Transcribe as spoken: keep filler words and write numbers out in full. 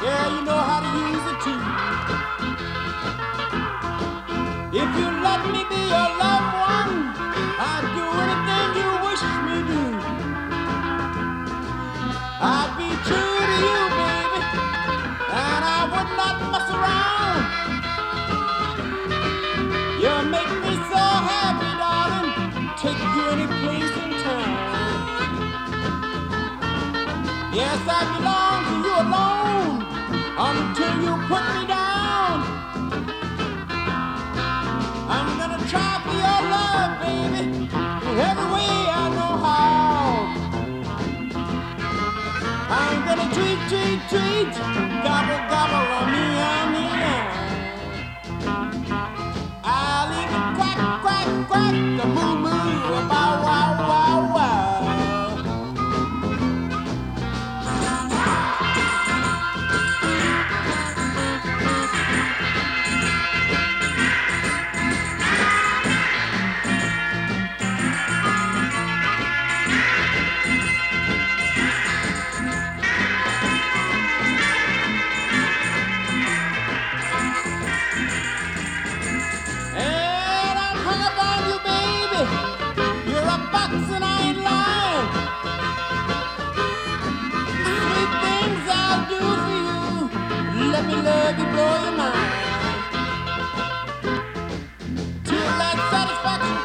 Yeah, you know how to use it too. If you let me be your loved one, I'd do anything you wish me to. I'd be true to you, baby, and I would not mess around. You make me so happy, darling, take you any place in town. Yes, I belong to you alone until you put me down. I'm gonna try for your love, baby, in every way I know how. I'm gonna tweet, tweet, tweet, gobble, gobble on me, on me now. I'll even quack, quack, quack, the moo moo, bow, wow, wow, wow. Let me love you, blow your mind. Till that satisfaction